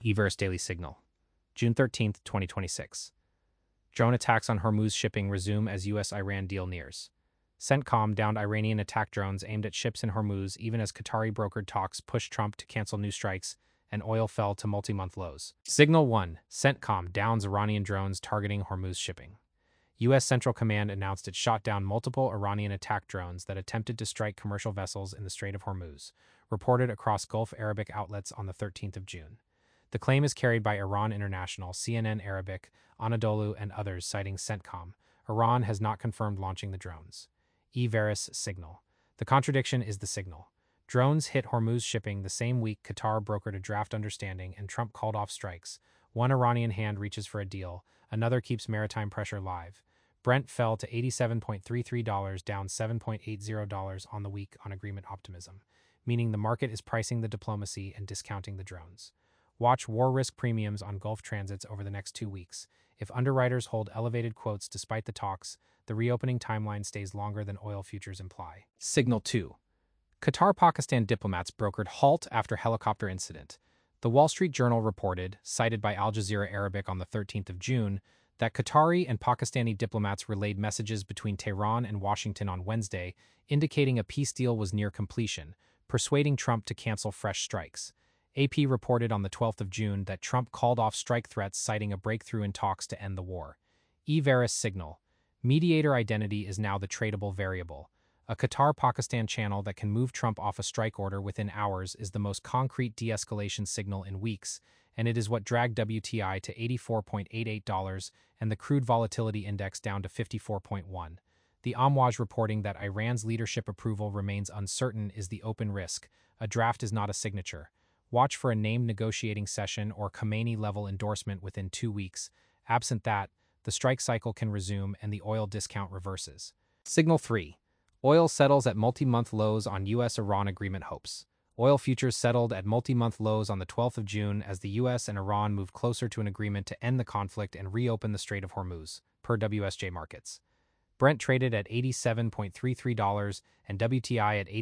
Everest Daily Signal. June 13, 2026. Drone attacks on Hormuz shipping resume as U.S.-Iran deal nears. CENTCOM downed Iranian attack drones aimed at ships in Hormuz even as Qatari-brokered talks pushed Trump to cancel new strikes and oil fell to multi-month lows. Signal 1. CENTCOM downs Iranian drones targeting Hormuz shipping. U.S. Central Command announced it shot down multiple Iranian attack drones that attempted to strike commercial vessels in the Strait of Hormuz, reported across Gulf Arabic outlets on the 13th of June. The claim is carried by Iran International, CNN Arabic, Anadolu, and others, citing CENTCOM. Iran has not confirmed launching the drones. Everest Signal. The contradiction is the signal. Drones hit Hormuz shipping the same week Qatar brokered a draft understanding and Trump called off strikes. One Iranian hand reaches for a deal, another keeps maritime pressure live. Brent fell to $87.33, down $7.80 on the week on agreement optimism, meaning the market is pricing the diplomacy and discounting the drones. Watch war risk premiums on Gulf transits over the next 2 weeks. If underwriters hold elevated quotes despite the talks, the reopening timeline stays longer than oil futures imply. Signal 2. Qatar-Pakistan diplomats brokered halt after helicopter incident. The Wall Street Journal reported, cited by Al Jazeera Arabic on the 13th of June, that Qatari and Pakistani diplomats relayed messages between Tehran and Washington on Wednesday, indicating a peace deal was near completion, persuading Trump to cancel fresh strikes. AP reported on the 12th of June that Trump called off strike threats, citing a breakthrough in talks to end the war. Everest Signal. Mediator identity is now the tradable variable. A Qatar-Pakistan channel that can move Trump off a strike order within hours is the most concrete de-escalation signal in weeks, and it is what dragged WTI to $84.88 and the crude volatility index down to 54.1. The Amwaj reporting that Iran's leadership approval remains uncertain is the open risk. A draft is not a signature. Watch for a named negotiating session or Khamenei-level endorsement within 2 weeks. Absent that, the strike cycle can resume and the oil discount reverses. Signal 3. Oil settles at multi-month lows on U.S.-Iran agreement hopes. Oil futures settled at multi-month lows on the 12th of June as the U.S. and Iran move closer to an agreement to end the conflict and reopen the Strait of Hormuz, per WSJ Markets. Brent traded at $87.33 and WTI at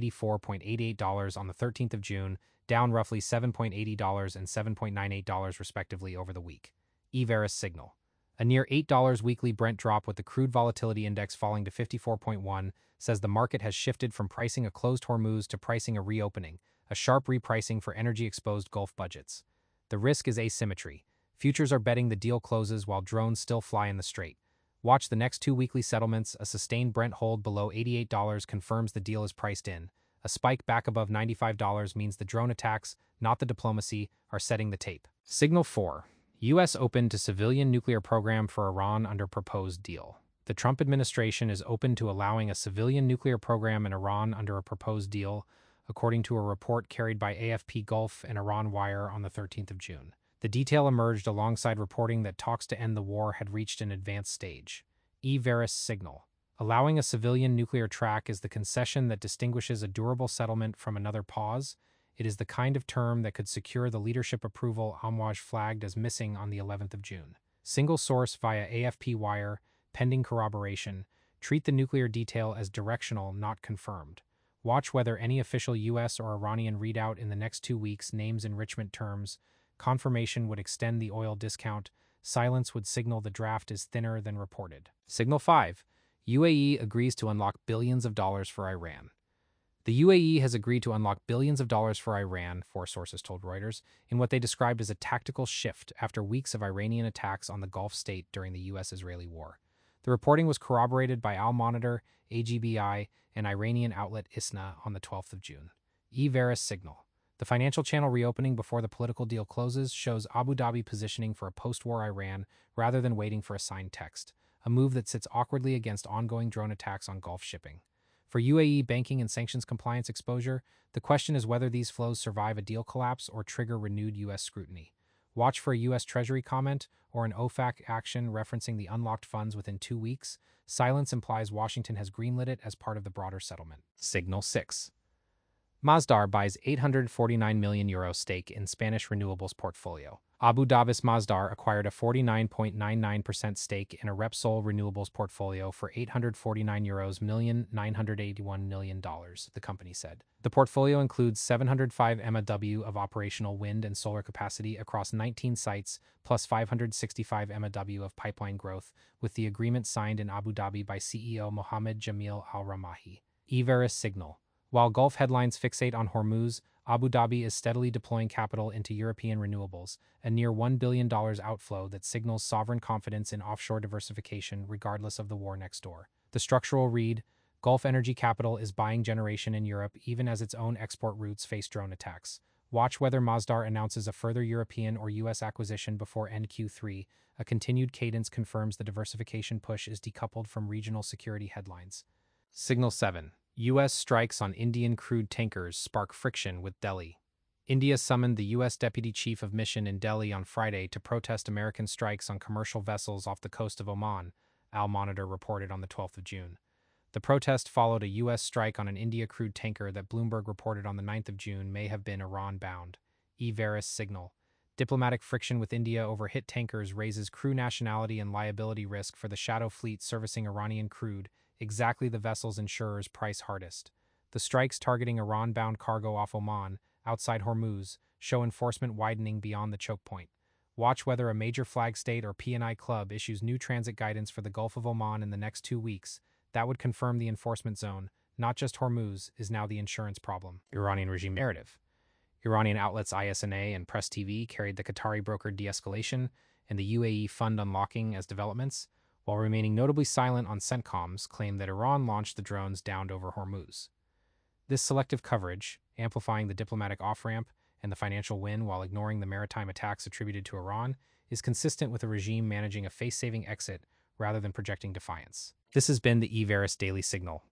$84.88 on the 13th of June, down roughly $7.80 and $7.98 respectively over the week. Everest Signal. A near $8 weekly Brent drop with the crude volatility index falling to 54.1 says the market has shifted from pricing a closed Hormuz to pricing a reopening, a sharp repricing for energy-exposed Gulf budgets. The risk is asymmetry. Futures are betting the deal closes while drones still fly in the strait. Watch the next 2 weekly settlements. A sustained Brent hold below $88 confirms the deal is priced in. A spike back above $95 means the drone attacks, not the diplomacy, are setting the tape. Signal 4. U.S. open to civilian nuclear program for Iran under proposed deal. The Trump administration is open to allowing a civilian nuclear program in Iran under a proposed deal, according to a report carried by AFP Gulf and Iran Wire on the 13th of June. The detail emerged alongside reporting that talks to end the war had reached an advanced stage. Everest Signal. Allowing a civilian nuclear track is the concession that distinguishes a durable settlement from another pause. It is the kind of term that could secure the leadership approval Amwaj flagged as missing on the 11th of June. Single source via AFP Wire, pending corroboration, treat the nuclear detail as directional, not confirmed. Watch whether any official U.S. or Iranian readout in the next 2 weeks names enrichment terms. Confirmation would extend the oil discount. Silence would signal the draft is thinner than reported. Signal 5. UAE agrees to unlock billions of dollars for Iran. The UAE has agreed to unlock billions of dollars for Iran, 4 sources told Reuters, in what they described as a tactical shift after weeks of Iranian attacks on the Gulf state during the U.S.-Israeli war. The reporting was corroborated by Al Monitor, AGBI, and Iranian outlet ISNA on the 12th of June. Everest Signal. The financial channel reopening before the political deal closes shows Abu Dhabi positioning for a post-war Iran rather than waiting for a signed text, a move that sits awkwardly against ongoing drone attacks on Gulf shipping. For UAE banking and sanctions compliance exposure, the question is whether these flows survive a deal collapse or trigger renewed U.S. scrutiny. Watch for a U.S. Treasury comment or an OFAC action referencing the unlocked funds within 2 weeks. Silence implies Washington has greenlit it as part of the broader settlement. Signal 6. Masdar buys €849 million stake in Spanish renewables portfolio. Abu Dhabi's Masdar acquired a 49.99% stake in a Repsol renewables portfolio for €849 million, the company said. The portfolio includes 705 MW of operational wind and solar capacity across 19 sites, plus 565 MW of pipeline growth, with the agreement signed in Abu Dhabi by CEO Mohammed Jamil Al Ramahi. Everest signal. While Gulf headlines fixate on Hormuz, Abu Dhabi is steadily deploying capital into European renewables, a near $1 billion outflow that signals sovereign confidence in offshore diversification regardless of the war next door. The structural read: Gulf Energy Capital is buying generation in Europe even as its own export routes face drone attacks. Watch whether Masdar announces a further European or U.S. acquisition before end Q3. A continued cadence confirms the diversification push is decoupled from regional security headlines. Signal 7. U.S. strikes on Indian crude tankers spark friction with Delhi. India summoned the U.S. Deputy Chief of Mission in Delhi on Friday to protest American strikes on commercial vessels off the coast of Oman, Al Monitor reported on the 12th of June. The protest followed a U.S. strike on an India crude tanker that Bloomberg reported on the 9th of June may have been Iran-bound. Everest signal. Diplomatic friction with India over hit tankers raises crew nationality and liability risk for the shadow fleet servicing Iranian crude, exactly the vessels insurers price hardest. The strikes targeting Iran-bound cargo off Oman, outside Hormuz, show enforcement widening beyond the choke point. Watch whether a major flag state or P&I club issues new transit guidance for the Gulf of Oman in the next 2 weeks. That would confirm the enforcement zone, not just Hormuz, is now the insurance problem. Iranian regime narrative. Iranian outlets ISNA and Press TV carried the Qatari brokered de-escalation and the UAE fund unlocking as developments, while remaining notably silent on CENTCOM's claim that Iran launched the drones downed over Hormuz. This selective coverage, amplifying the diplomatic off-ramp and the financial win while ignoring the maritime attacks attributed to Iran, is consistent with a regime managing a face-saving exit rather than projecting defiance. This has been the Everest Daily Signal.